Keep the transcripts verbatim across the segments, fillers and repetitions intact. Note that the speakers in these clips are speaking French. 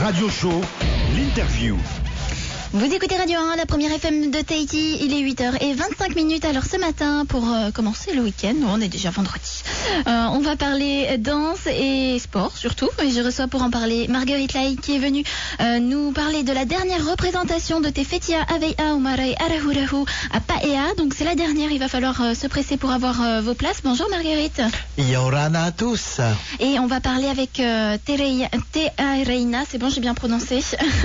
Radio Show, l'interview. Vous écoutez Radio un, la première F M de Tahiti, il est huit heures vingt-cinq minutes. Alors ce matin, pour euh, commencer le week-end, on est déjà vendredi, euh, on va parler danse et sport surtout. Et je reçois pour en parler Marguerite Lai qui est venue euh, nous parler de la dernière représentation de Te Fetia Aveia Umarai Arahurahu à Paea. Donc c'est la dernière, il va falloir euh, se presser pour avoir euh, vos places. Bonjour Marguerite. Yorana à tous. Et on va parler avec euh, Te Reina, c'est bon, j'ai bien prononcé,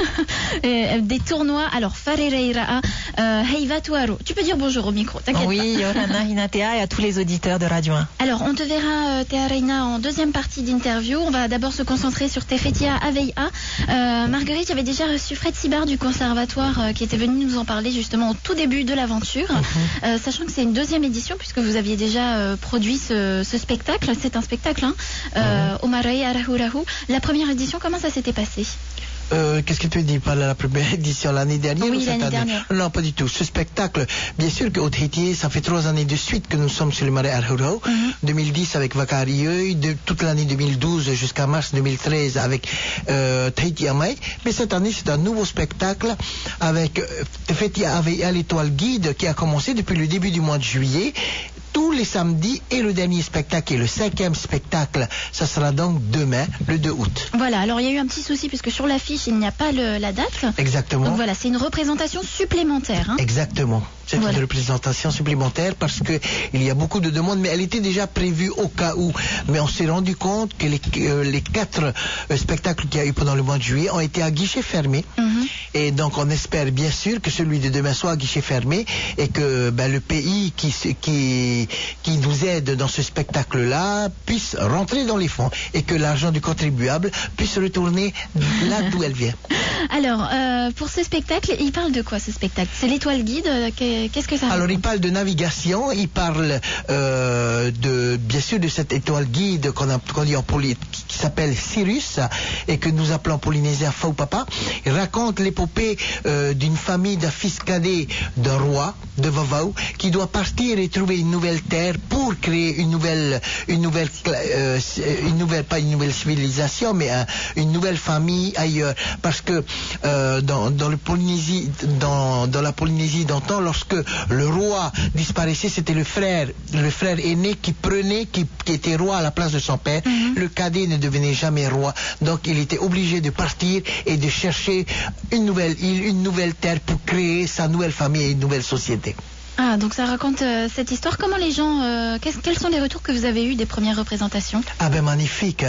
des tournois. Alors, Farereira, euh, Heiva Tuaro. Tu peux dire bonjour au micro, t'inquiète oui, pas. Oui, Yorana Hinatea et à tous les auditeurs de Radio un. Alors, on te verra, euh, Te Reina, en deuxième partie d'interview. On va d'abord se concentrer sur Te Fetia Aveia. Euh, Marguerite, j'avais déjà reçu Fred Sibar du conservatoire euh, qui était venu nous en parler justement au tout début de l'aventure. Mm-hmm. euh, sachant que c'est une deuxième édition puisque vous aviez déjà euh, produit ce, ce spectacle. C'est un spectacle, hein, euh, mm-hmm. Umarai Arahurahu. La première édition, comment ça s'était passé? Euh, qu'est-ce que tu dis par la première édition l'année dernière? Oui, ou cette l'année année dernière. Non, pas du tout. Ce spectacle, bien sûr qu'au Tahiti, ça fait trois années de suite que nous sommes sur le Marais Arahurahu. Mm-hmm. deux mille dix avec Vakarieu, de toute l'année deux mille douze jusqu'à mars deux mille treize avec euh, Tahiti Amai. Mais cette année, c'est un nouveau spectacle avec euh, Te Fetia Aveia l'étoile guide qui a commencé depuis le début du mois de juillet. Tous les samedis et le dernier spectacle et le cinquième spectacle, ça sera donc demain, le deux août. Voilà, alors il y a eu un petit souci puisque sur l'affiche, il n'y a pas le, la date. Exactement. Donc voilà, c'est une représentation supplémentaire. Hein. Exactement. C'est voilà. Une représentation supplémentaire parce que il y a beaucoup de demandes, mais elle était déjà prévue au cas où. Mais on s'est rendu compte que les, euh, les quatre euh, spectacles qu'il y a eu pendant le mois de juillet ont été à guichet fermé. Mm-hmm. Et donc on espère bien sûr que celui de demain soit à guichet fermé et que ben, le pays qui, qui, qui nous aide dans ce spectacle-là puisse rentrer dans les fonds et que l'argent du contribuable puisse retourner là d'où elle vient. Alors, euh, pour ce spectacle, il parle de quoi ce spectacle? C'est l'étoile guide que... Qu'est-ce que ça Alors, il parle de navigation, il parle euh, de, bien sûr, de cette étoile guide qu'on a, qu'on dit en poly, qui, qui s'appelle Sirius et que nous appelons en polynésien Faupapa. Il raconte l'épopée euh, d'une famille d'un fils cadet d'un roi de Vavau qui doit partir et trouver une nouvelle terre pour créer une nouvelle, une nouvelle, euh, une nouvelle, pas une nouvelle civilisation, mais un, une nouvelle famille ailleurs. Parce que euh, dans, dans le Polynésie, dans, dans la Polynésie d'antan, lorsque que le roi disparaissait, c'était le frère, le frère aîné qui prenait, qui, qui était roi à la place de son père. Mm-hmm. Le cadet ne devenait jamais roi, donc il était obligé de partir et de chercher une nouvelle île, une nouvelle terre pour créer sa nouvelle famille et une nouvelle société. Ah, donc ça raconte euh, cette histoire. Comment les gens, euh, quels sont les retours que vous avez eus des premières représentations? Ah ben magnifique.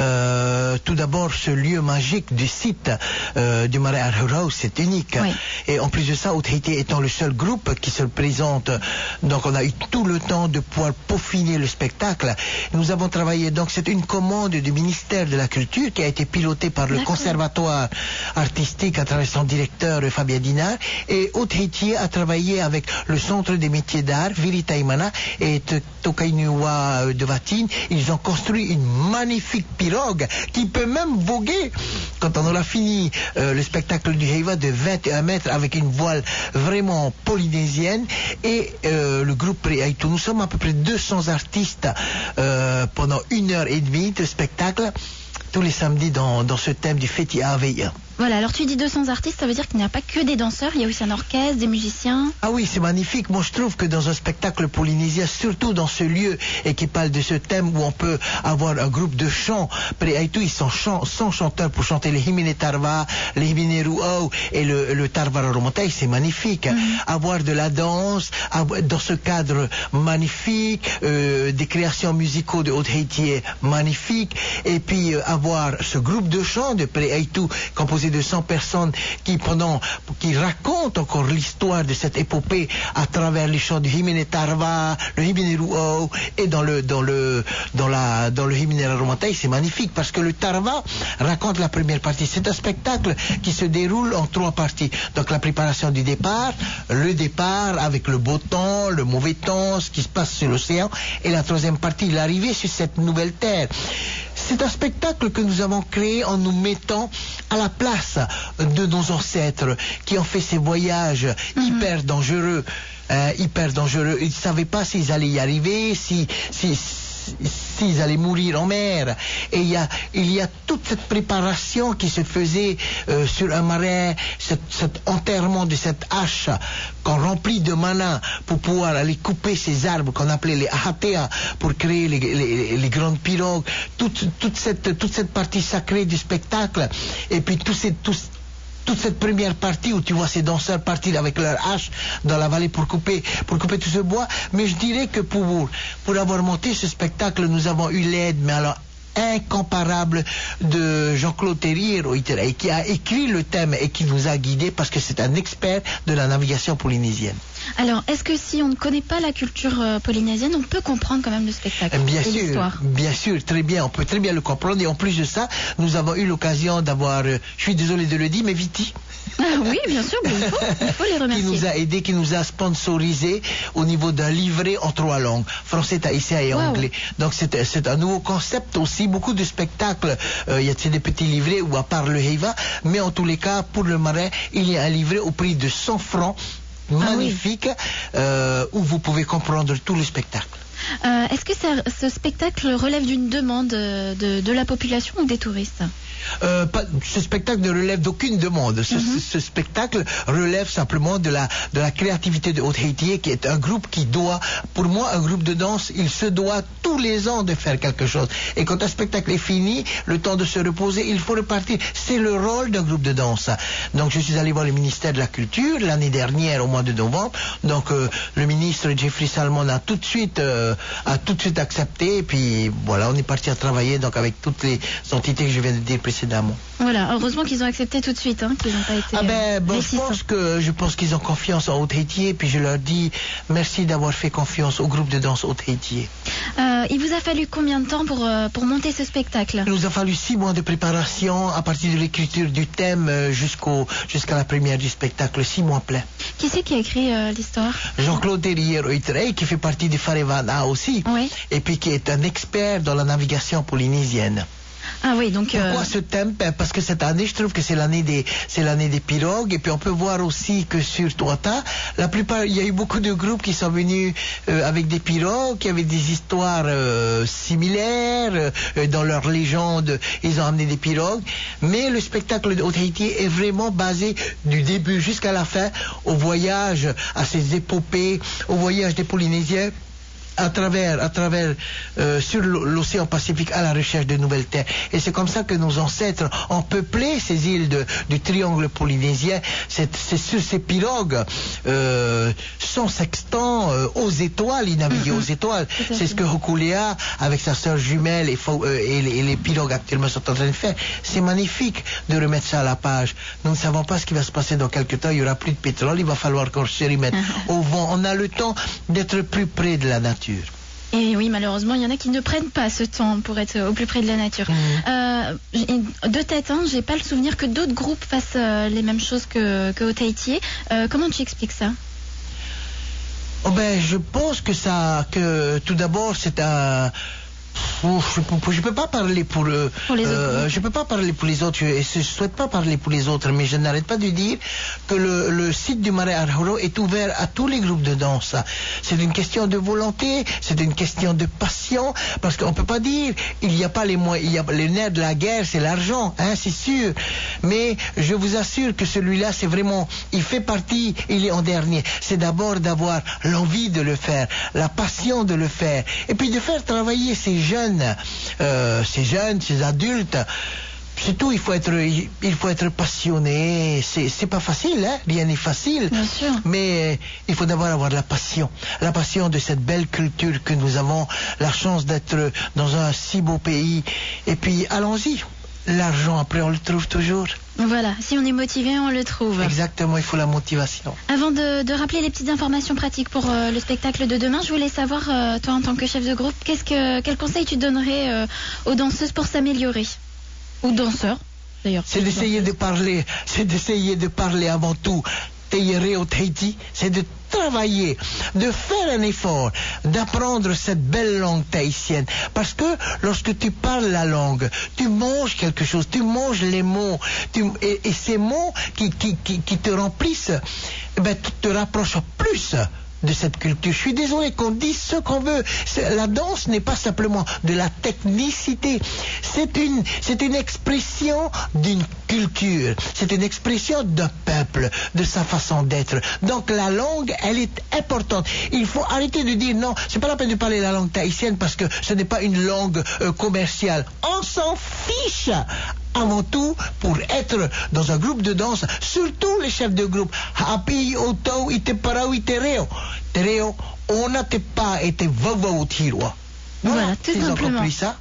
Euh, tout d'abord, ce lieu magique du site euh, du Marais Arahurahu, c'est unique. Oui. Et en plus de ça, au Tahiti étant le seul groupe qui se présente, donc on a eu tout le temps de pouvoir peaufiner le spectacle. Nous avons travaillé, donc c'est une commande du ministère de la Culture qui a été pilotée par le D'accord. conservatoire artistique à travers son directeur Fabien Dinard. Et au Tahiti a travaillé avec le centre des métiers d'art, Viritaimana et Tokainua de Vatine. Ils ont construit une magnifique pirogue qui peut même voguer quand on aura fini euh, le spectacle du Heiva de vingt et un mètres avec une voile vraiment polynésienne. Et euh, le groupe Preaitu, nous sommes à peu près deux cents artistes euh, pendant une heure et demie de spectacle tous les samedis dans, dans ce thème du Fetia Aveia. Voilà, alors tu dis deux cents artistes, ça veut dire qu'il n'y a pas que des danseurs, il y a aussi un orchestre, des musiciens. Ah oui, c'est magnifique. Moi, je trouve que dans un spectacle polynésien, surtout dans ce lieu, et qui parle de ce thème où on peut avoir un groupe de chants, Preaitu, ils sont chant, cent chanteurs pour chanter les Himine Tarva, les Himine Ruau et le, le Tarvara Romotai, c'est magnifique. Mm-hmm. Avoir de la danse, avoir, dans ce cadre magnifique, euh, des créations musicaux de Haut-Tahiti magnifiques, et puis euh, avoir ce groupe de chants de Preaitu composé de cent personnes qui pendant qui racontent encore l'histoire de cette épopée à travers les chants du Himine Tarva, le Himine Ruau et dans le dans le dans la dans le Himine Romotai, c'est magnifique parce que le Tarva raconte la première partie. C'est un spectacle qui se déroule en trois parties. Donc la préparation du départ, le départ avec le beau temps, le mauvais temps, ce qui se passe sur l'océan, et la troisième partie, l'arrivée sur cette nouvelle terre. C'est un spectacle que nous avons créé en nous mettant à la place de nos ancêtres qui ont fait ces voyages mm-hmm. hyper dangereux, euh, hyper dangereux. Ils ne savaient pas s'ils allaient y arriver, si, si, s'ils allaient mourir en mer. Et il y a, il y a toute cette préparation qui se faisait euh, sur un marais, cet, cet enterrement de cette hache qu'on remplit de mana pour pouvoir aller couper ces arbres qu'on appelait les ahatea pour créer les, les, les grandes pirogues. Toute, toute, cette, toute cette partie sacrée du spectacle. Et puis tous ces... Tous, toute cette première partie où tu vois ces danseurs partir avec leur hache dans la vallée pour couper, pour couper tout ce bois. Mais je dirais que pour, pour avoir monté ce spectacle, nous avons eu l'aide, mais alors incomparable, de Jean-Claude Terrier qui a écrit le thème et qui nous a guidés parce que c'est un expert de la navigation polynésienne. Alors, est-ce que si on ne connaît pas la culture euh, polynésienne, on peut comprendre quand même le spectacle bien et sûr, l'histoire? Bien sûr, très bien, on peut très bien le comprendre. Et en plus de ça, nous avons eu l'occasion d'avoir, euh, je suis désolé de le dire, mais Viti. Ah oui, bien sûr, mais il faut, il faut les remercier. Qui nous a aidé, qui nous a sponsorisé au niveau d'un livret en trois langues, français, tahitien et wow. anglais. Donc c'est, c'est un nouveau concept aussi. Beaucoup de spectacles, euh, il y a des petits livrets ou à part le heiva, mais en tous les cas, pour le marais, il y a un livret au prix de cent francs, magnifique, ah oui. euh, où vous pouvez comprendre tout le spectacle. Euh, est-ce que ça, ce spectacle relève d'une demande de, de la population ou des touristes? Euh, pas, ce spectacle ne relève d'aucune demande. Ce, mm-hmm. ce, ce spectacle relève simplement de la, de la créativité de Haut-Tahiti, qui est un groupe qui doit, pour moi, un groupe de danse, il se doit tous les ans de faire quelque chose. Et quand un spectacle est fini, le temps de se reposer, il faut repartir. C'est le rôle d'un groupe de danse. Donc je suis allé voir le ministère de la Culture l'année dernière, au mois de novembre. Donc euh, le ministre Jeffrey Salmon a tout de suite, euh, a tout de suite accepté. Et puis voilà, on est parti à travailler donc avec toutes les entités que je viens de dire précédemment. Voilà, heureusement qu'ils ont accepté tout de suite, hein, qu'ils n'ont pas été. Ah ben, bon, je pense que je pense qu'ils ont confiance en Haut-Tahiti, et puis je leur dis merci d'avoir fait confiance au groupe de danse Haut-Tahiti. Euh, il vous a fallu combien de temps pour euh, pour monter ce spectacle? Il nous a fallu six mois de préparation à partir de l'écriture du thème euh, jusqu'au jusqu'à la première du spectacle, six mois pleins. Qui c'est qui a écrit euh, l'histoire? Jean-Claude Terrier qui fait partie du Farevana aussi, oui. Et puis qui est un expert dans la navigation polynésienne. Ah oui, donc pourquoi euh... ce thème? Parce que cette année, je trouve que c'est l'année des, c'est l'année des pirogues, et puis on peut voir aussi que sur Tuatha, la plupart, il y a eu beaucoup de groupes qui sont venus euh, avec des pirogues, qui avaient des histoires euh, similaires euh, dans leur légende. Ils ont amené des pirogues, mais le spectacle de Haut-Tahiti est vraiment basé du début jusqu'à la fin au voyage, à ces épopées, au voyage des Polynésiens. À travers, à travers euh, sur l'océan Pacifique à la recherche de nouvelles terres. Et c'est comme ça que nos ancêtres ont peuplé ces îles de, du triangle polynésien. C'est, c'est sur ces pirogues euh, sans sextant, euh, aux étoiles, ils naviguaient mm-hmm. aux étoiles. C'est ce que Hokulea, avec sa sœur jumelle et, euh, et, les, et les pirogues actuellement sont en train de faire. C'est magnifique de remettre ça à la page. Nous ne savons pas ce qui va se passer dans quelques temps. Il n'y aura plus de pétrole, il va falloir qu'on se remette mm-hmm. au vent. On a le temps d'être plus près de la nature. Et oui, malheureusement, il y en a qui ne prennent pas ce temps pour être au plus près de la nature. Mmh. Euh, de tête, hein, j'ai pas le souvenir que d'autres groupes fassent euh, les mêmes choses que, que Haut-Tahiti. Euh, comment tu expliques ça? Oh ben, je pense que ça, que tout d'abord, c'est un... Je ne peux pas parler pour eux. Pour les autres, euh, je peux pas parler pour les autres. Je ne souhaite pas parler pour les autres, mais je n'arrête pas de dire que le, le site du Marais Arhoro est ouvert à tous les groupes de danse. C'est une question de volonté, c'est une question de passion, parce qu'on ne peut pas dire il n'y a pas les moyens, il y a les nerfs de la guerre, c'est l'argent, hein, c'est sûr. Mais je vous assure que celui-là, c'est vraiment, il fait partie, il est en dernier. C'est d'abord d'avoir l'envie de le faire, la passion de le faire, et puis de faire travailler ces jeunes, euh, ces jeunes, ces adultes. C'est tout, il faut être, il faut être passionné. C'est, c'est pas facile, hein? Rien n'est facile. Bien sûr. Mais il faut d'abord avoir la passion, la passion de cette belle culture que nous avons la chance d'être dans un si beau pays. Et puis allons-y. L'argent, après, on le trouve toujours. Voilà, si on est motivé, on le trouve. Exactement, il faut la motivation. Avant de, de rappeler les petites informations pratiques pour euh, le spectacle de demain, je voulais savoir, euh, toi en tant que chef de groupe, qu'est-ce que, quel conseil tu donnerais euh, aux danseuses pour s'améliorer? Ou danseurs, d'ailleurs. C'est d'essayer de parler, c'est d'essayer de parler avant tout. Teyere au Tahiti, c'est de travailler, de faire un effort, d'apprendre cette belle langue tahitienne. Parce que lorsque tu parles la langue, tu manges quelque chose, tu manges les mots, tu, et, et ces mots qui, qui, qui, qui te remplissent, eh ben, tu te rapproches plus de cette culture. Je suis désolé qu'on dise ce qu'on veut. C'est, la danse n'est pas simplement de la technicité. C'est une, c'est une expression d'une culture. C'est une expression d'un peuple, de sa façon d'être. Donc la langue, elle est importante. Il faut arrêter de dire non, c'est pas la peine de parler la langue tahitienne parce que ce n'est pas une langue euh, commerciale. On s'en fiche. Avant tout, pour être dans un groupe de danse, surtout les chefs de groupe, Hapi, Oto, Ite Parau, Ite Reo. Tereo, on n'a pas été vavau tiroa. Voilà, tout Ils ont simplement. compris ça.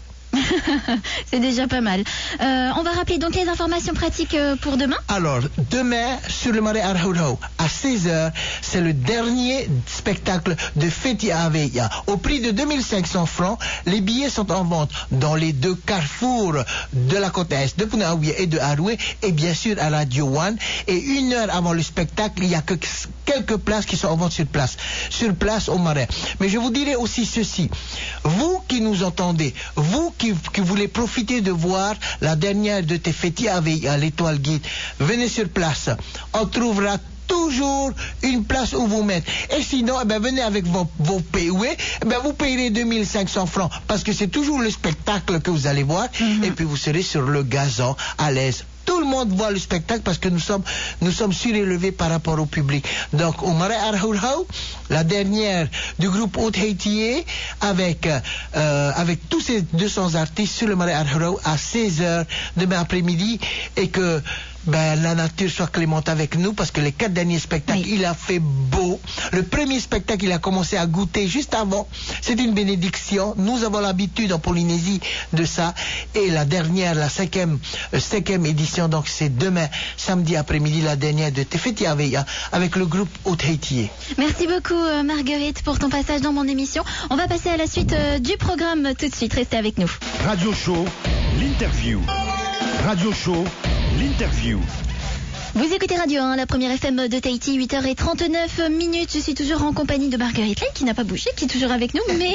C'est déjà pas mal. Euh, on va rappeler donc les informations pratiques euh, pour demain. Alors, demain, sur le marais Arhurau, à seize heures, c'est le dernier spectacle de Feti Aveya. Au prix de deux mille cinq cents francs, les billets sont en vente dans les deux carrefours de la côte est, de Punaouia et de Aroué, et bien sûr à Radio One. Et une heure avant le spectacle, il y a que quelques places qui sont en vente sur place, sur place au marais. Mais je vous dirai aussi ceci. Vous qui nous entendez, vous qui, qui voulez profiter de voir la dernière de tes Feti Aveya, l'Étoile Guide, venez sur place. On trouvera toujours une place où vous mettre. Et sinon, eh ben, venez avec vos, vos P O E, eh ben, vous payerez deux mille cinq cents francs parce que c'est toujours le spectacle que vous allez voir. Mm-hmm. Et puis vous serez sur le gazon à l'aise. Tout le monde voit le spectacle parce que nous sommes, nous sommes surélevés par rapport au public. Donc, au Marais Arhurau, la dernière du groupe Haute Haïti avec, euh, avec tous ces deux cents artistes sur le Marais Arhurau à seize heures demain après-midi et que ben, la nature soit clémente avec nous parce que les quatre derniers spectacles, oui. Il a fait beau. Le premier spectacle, il a commencé à goûter juste avant. C'est une bénédiction. Nous avons l'habitude en Polynésie de ça. Et la dernière, la cinquième, euh, cinquième édition, donc c'est demain, samedi après-midi, la dernière de Tefeti Aveya avec le groupe Haute Haïti. Merci beaucoup euh, Marguerite pour ton passage dans mon émission. On va passer à la suite euh, du programme tout de suite. Restez avec nous. Radio Show, l'interview. Radio Show, l'interview. Vous écoutez Radio un, la première F M de Tahiti, huit heures trente-neuf minutes. Je suis toujours en compagnie de Marguerite Lay, qui n'a pas bougé, qui est toujours avec nous, mais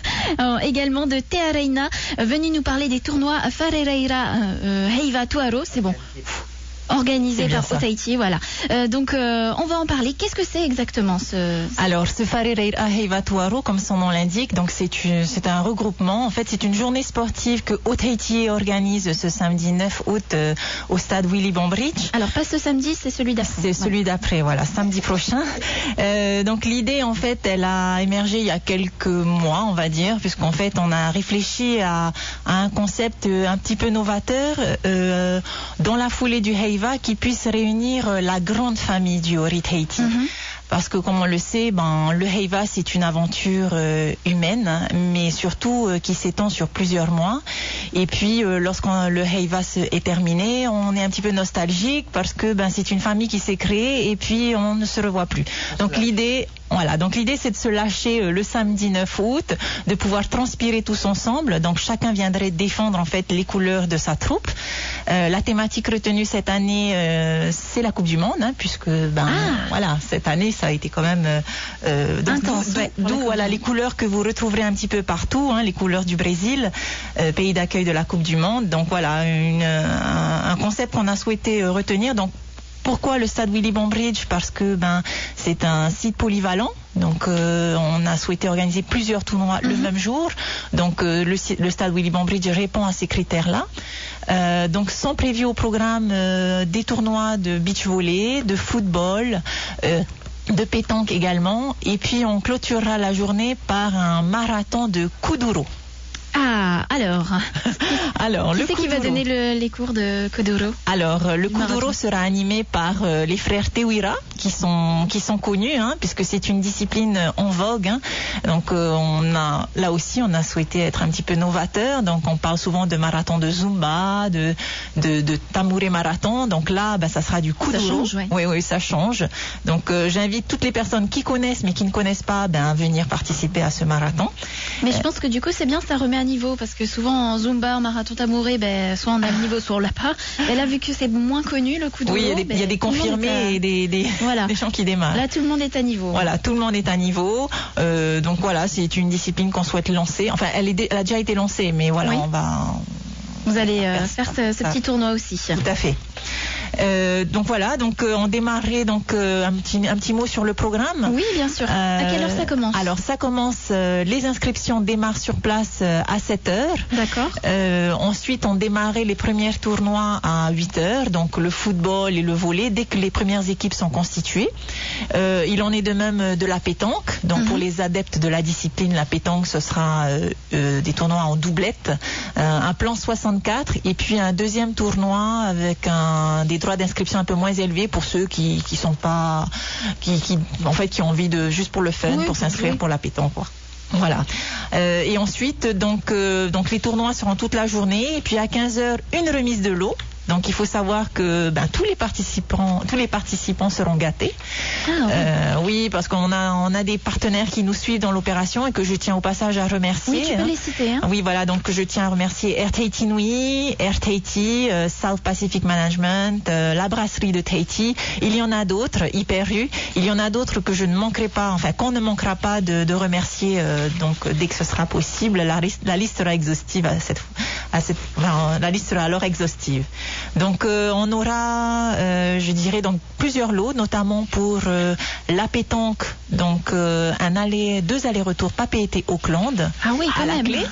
également de Thea Reina, venue nous parler des tournois Wharereira euh, Heiva Tuaro. C'est bon. Organisé par Haute Haïti, voilà. Euh, donc, euh, on va en parler. Qu'est-ce que c'est exactement ce... Alors, ce Wharereira Heiva Tuaro, comme son nom l'indique, donc c'est une, c'est un regroupement. En fait, c'est une journée sportive que Haute Haïti organise ce samedi neuf août euh, au stade Willy Bombridge. Alors, pas ce samedi, c'est celui d'après. C'est voilà. Celui d'après, voilà, samedi prochain. Euh, donc, l'idée, en fait, elle a émergé il y a quelques mois, on va dire, puisqu'en fait, on a réfléchi à, à un concept un petit peu novateur euh, dans la foulée du Heiva, qui puisse réunir la grande famille du Orit Haiti. Mm-hmm. Parce que, comme on le sait, ben, le Heiva, c'est une aventure euh, humaine, mais surtout euh, qui s'étend sur plusieurs mois. Et puis, euh, lorsqu'on le Heiva est terminé, on est un petit peu nostalgique parce que ben, c'est une famille qui s'est créée et puis on ne se revoit plus. Donc l'idée... Voilà, donc l'idée c'est de se lâcher euh, le samedi neuf août, de pouvoir transpirer tous ensemble. Donc chacun viendrait défendre en fait les couleurs de sa troupe. Euh, la thématique retenue cette année, euh, c'est la Coupe du Monde, hein, puisque ben ah. voilà, cette année ça a été quand même euh, intense. D'où, ouais, d'où voilà les couleurs que vous retrouverez un petit peu partout, hein, les couleurs du Brésil, euh, pays d'accueil de la Coupe du Monde. Donc voilà, une, un, un concept qu'on a souhaité euh, retenir. Donc pourquoi le stade Willy Bombridge? Parce que ben c'est un site polyvalent. Donc euh, on a souhaité organiser plusieurs tournois mm-hmm. le même jour. Donc euh, le, le stade Willy Bombridge répond à ces critères-là. Euh, donc sont prévus au programme euh, des tournois de beach volley, de football, euh, de pétanque également. Et puis on clôturera la journée par un marathon de kuduro. Ah, alors Alors, qui le c'est qui va donner le, les cours de Kuduro? Alors, le Kuduro sera animé par euh, les frères Tewira, qui sont qui sont connus, hein, puisque c'est une discipline en vogue. Hein. Donc, euh, on a là aussi, on a souhaité être un petit peu novateur. Donc, on parle souvent de marathon de Zumba, de de, de Tamouré marathon. Donc là, bah, ça sera du Kuduro. Ça change, ouais. Oui, oui, ça change. Donc, euh, j'invite toutes les personnes qui connaissent mais qui ne connaissent pas, ben, à venir participer à ce marathon. Mais euh, je pense que du coup, c'est bien, ça remet à niveau, parce que souvent en Zumba, en marathon Tamouré, ben, soit on a le niveau, soit on l'a pas. Et là, vu que c'est moins connu, le Kuduro, oui, il y a des, ben, il y a des confirmés à... et des, des, voilà. des gens qui démarrent. Là, tout le monde est à niveau. Voilà, tout le monde est à niveau. Euh, donc voilà, c'est une discipline qu'on souhaite lancer. Enfin, elle, est, elle a déjà été lancée, mais voilà, oui. on va... Vous allez euh, faire ce, ce petit tournoi aussi. Tout à fait. Euh, donc voilà, donc euh, on démarrait donc euh, un petit un petit mot sur le programme. Oui, bien sûr. Euh, à quelle heure ça commence? Alors ça commence, euh, les inscriptions démarrent sur place euh, à sept heures. D'accord. Euh, ensuite, on démarrait les premiers tournois à huit heures, donc le football et le volley, dès que les premières équipes sont constituées. Euh, il en est de même de la pétanque. Donc mm-hmm. pour les adeptes de la discipline, la pétanque, ce sera euh, euh, des tournois en doublette, euh, un plan soixante-quatre et puis un deuxième tournoi avec un, des droits d'inscription un peu moins élevés pour ceux qui qui sont pas, qui, qui en fait qui ont envie de juste pour le fun, oui, pour s'inscrire oui. pour la pétanque, quoi. Voilà. Euh, et ensuite, donc, euh, donc les tournois seront toute la journée. Et puis à quinze heures, une remise de l'eau. Donc il faut savoir que ben, tous les participants, tous les participants seront gâtés. Ah, oui. Euh, oui, parce qu'on a, on a des partenaires qui nous suivent dans l'opération et que je tiens au passage à remercier. Oui, tu peux hein. les citer. Hein. Oui, voilà. Donc je tiens à remercier Air Tahiti Nui, Air Tahiti, euh, South Pacific Management, euh, la brasserie de Tahiti. Il y en a d'autres, Hyper-U. Il y en a d'autres que je ne manquerai pas, enfin qu'on ne manquera pas de, de remercier. Euh, donc dès que ce sera possible, la, la liste sera exhaustive à cette, à cette, enfin, la liste sera alors exhaustive. Donc euh, on aura, euh, je dirais, donc plusieurs lots, notamment pour euh, la pétanque, donc euh, un aller, deux allers-retours Papeete-Auckland. Ah oui, quand à même. La clé.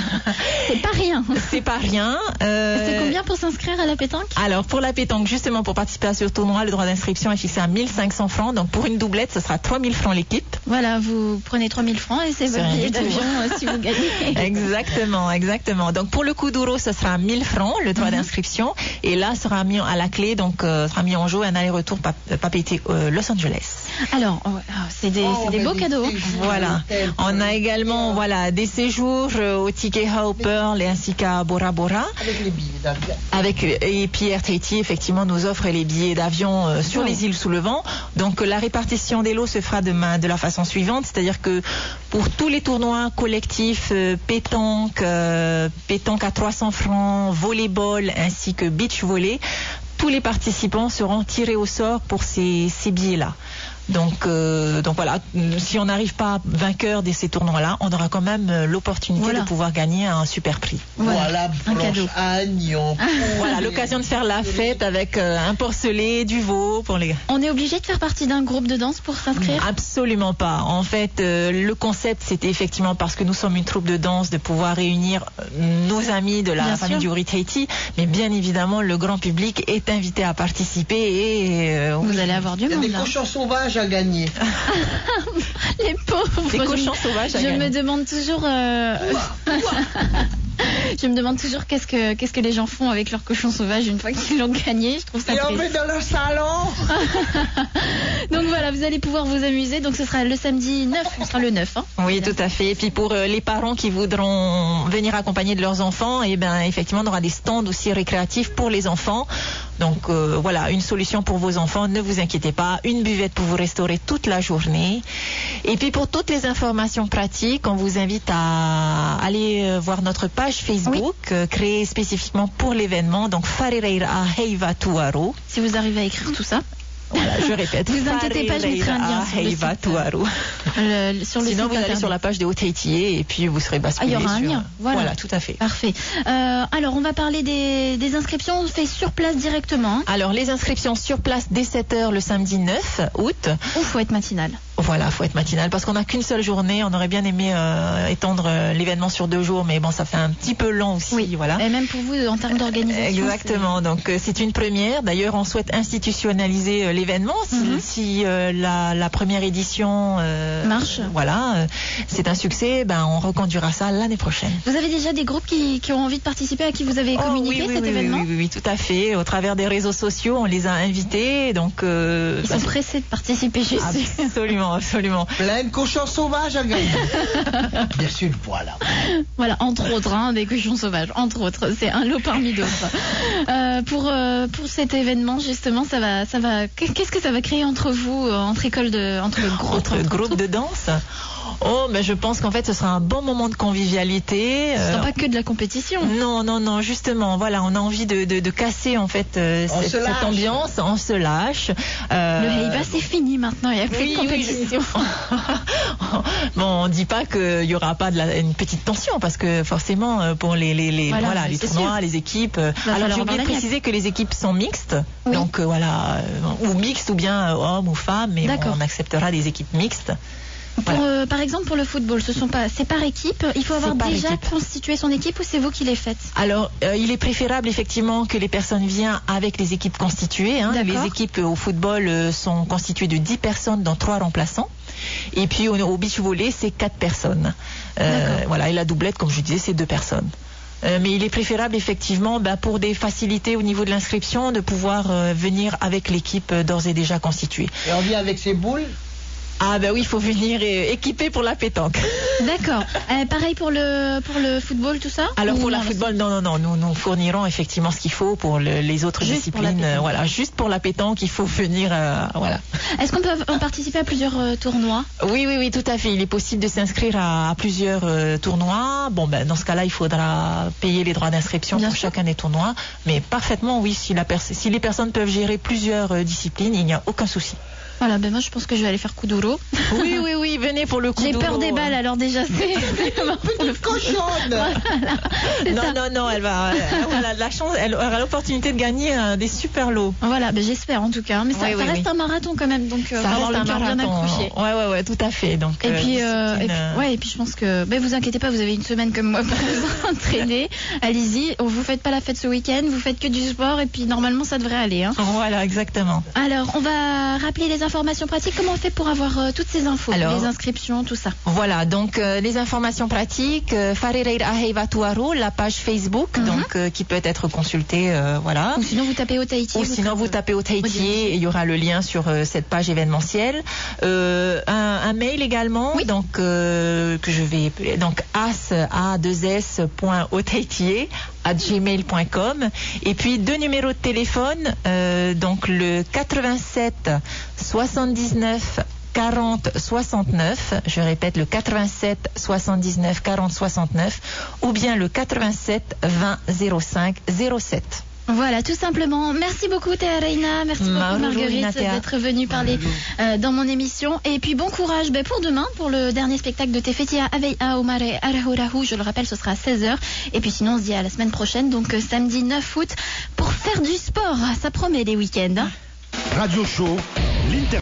C'est pas rien. C'est pas rien. Euh... C'est combien pour s'inscrire à la pétanque? Alors pour la pétanque, justement pour participer à ce tournoi, le droit d'inscription est fixé à mille cinq cents francs. Donc pour une doublette, ce sera trois mille francs l'équipe. Voilà, vous prenez trois mille francs et c'est votre billet d'avion euh, si vous gagnez. Exactement, exactement. Donc pour le Kuduro, ce sera mille francs le droit mm-hmm. d'inscription. Et là sera mis à la clé, donc euh, sera mis en jeu un aller-retour Papeete euh, Los Angeles. Alors, oh, c'est des, oh, c'est des beaux cadeaux. Voilà. On a également voilà des séjours euh, au Ticket Pearl et ainsi qu'à Bora Bora. Avec les billets d'avion. Avec et puis Air Tahiti effectivement nous offre les billets d'avion euh, sur oh. les îles sous le vent. Donc la répartition des lots se fera de, ma, de la façon suivante, c'est-à-dire que pour tous les tournois collectifs euh, pétanque, euh, pétanque à trois cents francs, volleyball ainsi que beach volley, tous les participants seront tirés au sort pour ces, ces billets-là. Donc, euh, donc voilà, si on n'arrive pas vainqueur de ces tournois-là, on aura quand même l'opportunité voilà. de pouvoir gagner un super prix. Voilà, un cadeau. Agnon. Voilà, l'occasion de faire la fête avec euh, un porcelet, du veau pour les. On est obligé de faire partie d'un groupe de danse pour s'inscrire? Absolument pas. En fait, euh, le concept, c'était effectivement parce que nous sommes une troupe de danse, de pouvoir réunir nos amis de la bien famille sûr. du Ori Tahiti, mais bien évidemment, le grand public est invité à participer et euh, vous oui. allez avoir du monde. Il y a des là. cochons sauvages à gagner. Les pauvres. Des cochons sauvages à je gagner. Je me demande toujours. Euh... je me demande toujours qu'est-ce que qu'est-ce que les gens font avec leurs cochons sauvages une fois qu'ils l'ont gagné. Je trouve ça. Et on met dans leur salon. Donc voilà, vous allez pouvoir vous amuser. Donc ce sera le samedi neuf. Ce sera le neuf. Hein, oui, tout à fait. Et puis pour euh, les parents qui voudront venir accompagner de leurs enfants, et ben effectivement, on aura des stands aussi récréatifs pour les enfants. Donc euh, voilà, une solution pour vos enfants. Ne vous inquiétez pas. Une buvette pour vous restaurer toute la journée. Et puis pour toutes les informations pratiques, on vous invite à aller voir notre page Facebook oui. euh, créée spécifiquement pour l'événement. Donc Wharereira Heiva Tuaru. Si vous arrivez à écrire tout ça. Voilà, je répète. Vous inquiétez pas, je mettrai un lien sur le site. Le, sur le Sinon, site vous allez internet. sur la page des Haut-Tahitiers et puis vous serez basculé. Ah, il y aura sur... un lien. Voilà. voilà, tout à fait. Parfait. Euh, alors, on va parler des, des inscriptions. On fait sur place directement. Hein. Alors, les inscriptions sur place dès sept heures le samedi neuf août. Ou faut être matinal. Voilà, faut être matinal parce qu'on n'a qu'une seule journée. On aurait bien aimé euh, étendre euh, l'événement sur deux jours, mais bon, ça fait un petit peu lent aussi. Oui. Voilà. Et même pour vous, en termes d'organisation. Exactement. C'est... Donc, euh, c'est une première. D'ailleurs, on souhaite institutionnaliser euh, l'événement. Si, mm-hmm. si euh, la, la première édition euh, marche, voilà, euh, c'est un succès, ben on reconduira ça l'année prochaine. Vous avez déjà des groupes qui, qui ont envie de participer, à qui vous avez oh, communiqué oui, oui, cet oui, événement? oui, oui, oui, tout à fait. Au travers des réseaux sociaux, on les a invités. Donc, euh, ils bah, sont pressés de participer, je sais. Absolument, absolument. Plein de cochons sauvages à gagner. Bien sûr, voilà. Voilà, entre autres, hein, des cochons sauvages, entre autres. C'est un lot parmi d'autres. Euh, pour euh, pour cet événement, justement, ça va, ça va. Qu'est-ce que ça va créer entre vous, entre écoles de, entre groupes, entre, entre groupes de danse? Oh, mais je pense qu'en fait, ce sera un bon moment de convivialité. Ce Euh, n'est pas que de la compétition. Non, non, non, justement, voilà, on a envie de, de, de casser en fait euh, On cette, se lâche. cette ambiance, on se lâche. Euh, Le Heiba, c'est fini maintenant, il n'y a plus oui, de compétition. oui, je- bon, on ne dit pas qu'il n'y aura pas de la, une petite tension, parce que forcément, euh, pour les, les, les, Voilà, voilà, mais les c'est tournois, sûr. les équipes. euh, Va alors, falloir j'ai oublié de avoir la préciser que les équipes sont mixtes. Oui. Donc, euh, voilà, euh, ou mixtes, ou bien euh, hommes ou femmes, mais bon, D'accord. on acceptera des équipes mixtes. Pour, Voilà. euh, par exemple, pour le football, ce sont pas, c'est par équipe. Il faut avoir C'est par déjà équipe. constitué son équipe ou c'est vous qui les faites? Alors, euh, il est préférable effectivement que les personnes viennent avec les équipes constituées. Hein. D'accord. Les équipes euh, au football euh, sont constituées de dix personnes, dont trois remplaçants. Et puis au, au beach volley, c'est quatre personnes. Euh, D'accord. voilà, et la doublette, comme je disais, c'est deux personnes. Euh, mais il est préférable effectivement, bah, pour des facilités au niveau de l'inscription, de pouvoir euh, venir avec l'équipe euh, d'ores et déjà constituée. Et on vient avec ses boules. Ah ben oui, il faut venir euh, équipé pour la pétanque. D'accord. Euh, pareil pour le, pour le football, tout ça? Alors Ou pour la non, football, non, non, non, nous, nous fournirons effectivement ce qu'il faut pour le- les autres Juste pour la disciplines. pétanque. euh, voilà, juste pour la pétanque, il faut venir, euh, voilà. Est-ce qu'on peut en participer à plusieurs euh, tournois? Oui, oui, oui, tout à fait. Il est possible de s'inscrire à, à plusieurs euh, tournois. Bon, ben dans ce cas-là, il faudra payer les droits d'inscription Bien pour sûr. chacun des tournois. Mais parfaitement, oui, si, la pers- si les personnes peuvent gérer plusieurs euh, disciplines, il n'y a aucun souci. Voilà, ben moi je pense que je vais aller faire Kuduro. Oui, oui, oui, venez pour le coup. J'ai peur des balles, alors déjà c'est vraiment pour le Cochonne. Voilà, c'est Non, ça. non, non, elle va, elle a la chance, elle aura l'opportunité de gagner euh, des super lots. Voilà, ben j'espère en tout cas. Mais ça, Oui, ça oui, reste oui. un marathon quand même, donc euh, Ça faut avoir reste le un cœur bien marathon. accroché. Ouais, ouais, ouais, tout à fait. Donc, Et euh, puis, euh, discipline, et puis, euh, ouais, et puis je pense que, ben vous inquiétez pas, vous avez une semaine comme moi pour vous entraîner. Allez-y, vous faites pas la fête ce week-end, vous faites que du sport et puis normalement ça devrait aller. Hein. Voilà, exactement. Alors, on va rappeler les informations pratiques. Comment on fait pour avoir euh, toutes ces infos, Alors, les inscriptions, tout ça? Voilà, donc euh, les informations pratiques, euh, Farereira Aheiva Tuaro, la page Facebook, Mhm. donc euh, qui peut être consultée, euh, voilà. Ou sinon vous tapez au Tahiti. Ou sinon vous tapez au Tahiti Audience. et il y aura le lien sur euh, cette page événementielle. Euh, un, un mail également, Oui. donc euh, que je vais donc as a deux s point otahitier à gmail point com, et puis deux numéros de téléphone, euh, donc le quatre-vingt-sept soixante-dix-neuf quarante soixante-neuf, je répète le quatre-vingt-sept soixante-dix-neuf quarante soixante-neuf, ou bien le quatre-vingt-sept vingt zéro cinq zéro sept. Voilà, tout simplement. Merci beaucoup Théa Reina, merci beaucoup Maruru, Marguerite Inatea. d'être venue parler euh, dans mon émission. Et puis bon courage ben, pour demain, pour le dernier spectacle de Tefetia Aveia Omare Arahurahu. Je le rappelle, ce sera à seize heures. Et puis sinon, on se dit à la semaine prochaine, donc euh, samedi neuf août, pour faire du sport. Ça promet des week-ends. Hein. Radio Show, l'interview.